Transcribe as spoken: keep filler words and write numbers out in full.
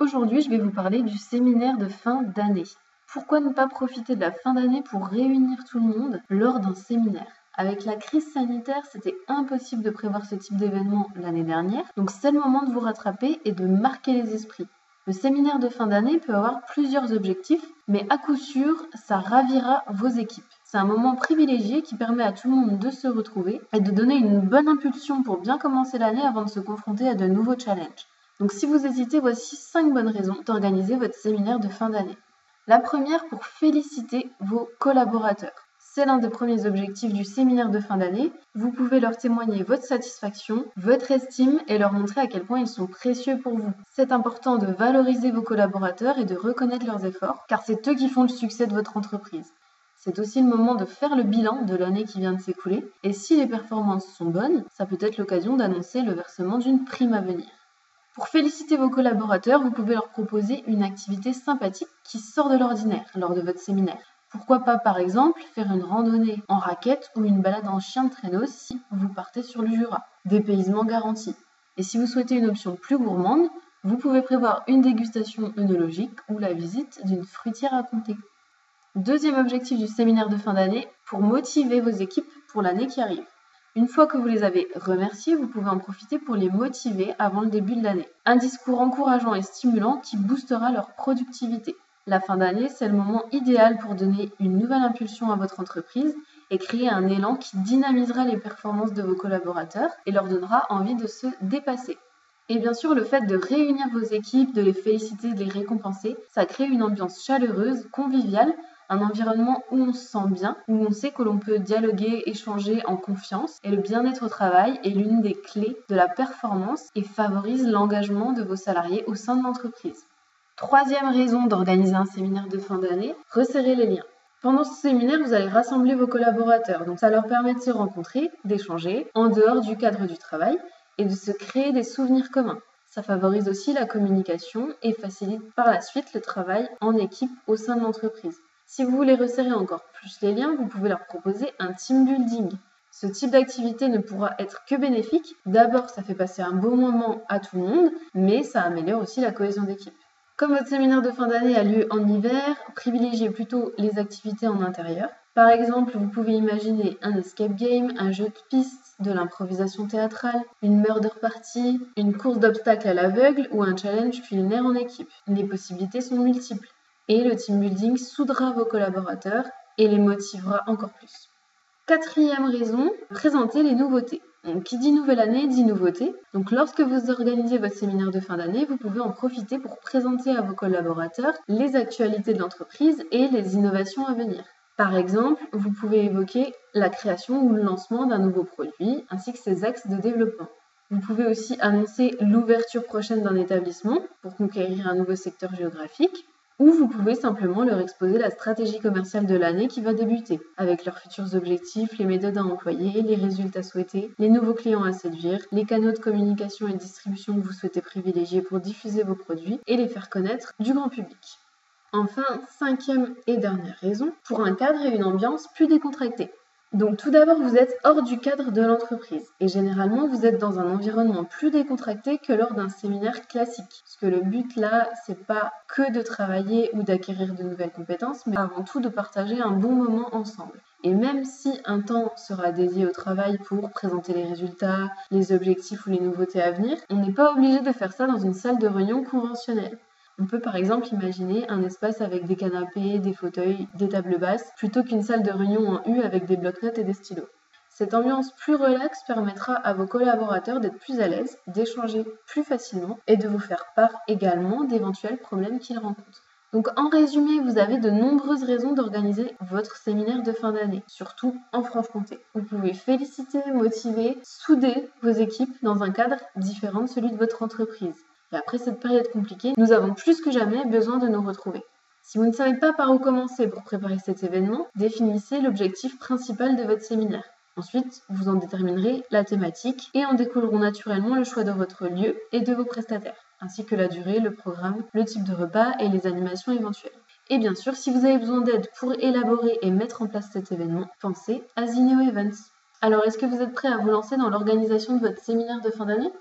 Aujourd'hui, je vais vous parler du séminaire de fin d'année. Pourquoi ne pas profiter de la fin d'année pour réunir tout le monde lors d'un séminaire? Avec la crise sanitaire, c'était impossible de prévoir ce type d'événement l'année dernière, donc c'est le moment de vous rattraper et de marquer les esprits. Le séminaire de fin d'année peut avoir plusieurs objectifs, mais à coup sûr, ça ravira vos équipes. C'est un moment privilégié qui permet à tout le monde de se retrouver et de donner une bonne impulsion pour bien commencer l'année avant de se confronter à de nouveaux challenges. Donc si vous hésitez, voici cinq bonnes raisons d'organiser votre séminaire de fin d'année. La première, pour féliciter vos collaborateurs. C'est l'un des premiers objectifs du séminaire de fin d'année. Vous pouvez leur témoigner votre satisfaction, votre estime et leur montrer à quel point ils sont précieux pour vous. C'est important de valoriser vos collaborateurs et de reconnaître leurs efforts, car c'est eux qui font le succès de votre entreprise. C'est aussi le moment de faire le bilan de l'année qui vient de s'écouler, et si les performances sont bonnes, ça peut être l'occasion d'annoncer le versement d'une prime à venir. Pour féliciter vos collaborateurs, vous pouvez leur proposer une activité sympathique qui sort de l'ordinaire lors de votre séminaire. Pourquoi pas par exemple faire une randonnée en raquette ou une balade en chien de traîneau si vous partez sur le Jura. Dépaysement garanti. Et si vous souhaitez une option plus gourmande, vous pouvez prévoir une dégustation œnologique ou la visite d'une fruitière à comté. Deuxième objectif du séminaire de fin d'année, pour motiver vos équipes pour l'année qui arrive. Une fois que vous les avez remerciés, vous pouvez en profiter pour les motiver avant le début de l'année. Un discours encourageant et stimulant qui boostera leur productivité. La fin d'année, c'est le moment idéal pour donner une nouvelle impulsion à votre entreprise et créer un élan qui dynamisera les performances de vos collaborateurs et leur donnera envie de se dépasser. Et bien sûr, le fait de réunir vos équipes, de les féliciter, de les récompenser, ça crée une ambiance chaleureuse, conviviale, un environnement où on se sent bien, où on sait que l'on peut dialoguer, échanger en confiance. Et le bien-être au travail est l'une des clés de la performance et favorise l'engagement de vos salariés au sein de l'entreprise. Troisième raison d'organiser un séminaire de fin d'année, resserrer les liens. Pendant ce séminaire, vous allez rassembler vos collaborateurs, donc ça leur permet de se rencontrer, d'échanger en dehors du cadre du travail et de se créer des souvenirs communs. Ça favorise aussi la communication et facilite par la suite le travail en équipe au sein de l'entreprise. Si vous voulez resserrer encore plus les liens, vous pouvez leur proposer un team building. Ce type d'activité ne pourra être que bénéfique. D'abord, ça fait passer un bon moment à tout le monde, mais ça améliore aussi la cohésion d'équipe. Comme votre séminaire de fin d'année a lieu en hiver, privilégiez plutôt les activités en intérieur. Par exemple, vous pouvez imaginer un escape game, un jeu de piste, de l'improvisation théâtrale, une murder party, une course d'obstacles à l'aveugle ou un challenge culinaire en équipe. Les possibilités sont multiples. Et le team building soudera vos collaborateurs et les motivera encore plus. Quatrième raison, présenter les nouveautés. Donc, qui dit nouvelle année dit nouveauté. Donc, lorsque vous organisez votre séminaire de fin d'année, vous pouvez en profiter pour présenter à vos collaborateurs les actualités de l'entreprise et les innovations à venir. Par exemple, vous pouvez évoquer la création ou le lancement d'un nouveau produit, ainsi que ses axes de développement. Vous pouvez aussi annoncer l'ouverture prochaine d'un établissement pour conquérir un nouveau secteur géographique. Ou vous pouvez simplement leur exposer la stratégie commerciale de l'année qui va débuter, avec leurs futurs objectifs, les méthodes à employer, les résultats souhaités, les nouveaux clients à séduire, les canaux de communication et de distribution que vous souhaitez privilégier pour diffuser vos produits et les faire connaître du grand public. Enfin, cinquième et dernière raison, pour un cadre et une ambiance plus décontractés. Donc tout d'abord, vous êtes hors du cadre de l'entreprise et généralement, vous êtes dans un environnement plus décontracté que lors d'un séminaire classique. Parce que le but là, c'est pas que de travailler ou d'acquérir de nouvelles compétences, mais avant tout de partager un bon moment ensemble. Et même si un temps sera dédié au travail pour présenter les résultats, les objectifs ou les nouveautés à venir, on n'est pas obligé de faire ça dans une salle de réunion conventionnelle. On peut par exemple imaginer un espace avec des canapés, des fauteuils, des tables basses, plutôt qu'une salle de réunion en U avec des bloc-notes et des stylos. Cette ambiance plus relaxe permettra à vos collaborateurs d'être plus à l'aise, d'échanger plus facilement et de vous faire part également d'éventuels problèmes qu'ils rencontrent. Donc en résumé, vous avez de nombreuses raisons d'organiser votre séminaire de fin d'année, surtout en Franche-Comté. Vous pouvez féliciter, motiver, souder vos équipes dans un cadre différent de celui de votre entreprise. Et après cette période compliquée, nous avons plus que jamais besoin de nous retrouver. Si vous ne savez pas par où commencer pour préparer cet événement, définissez l'objectif principal de votre séminaire. Ensuite, vous en déterminerez la thématique et en découleront naturellement le choix de votre lieu et de vos prestataires, ainsi que la durée, le programme, le type de repas et les animations éventuelles. Et bien sûr, si vous avez besoin d'aide pour élaborer et mettre en place cet événement, pensez à Zineo Events. Alors, est-ce que vous êtes prêts à vous lancer dans l'organisation de votre séminaire de fin d'année ?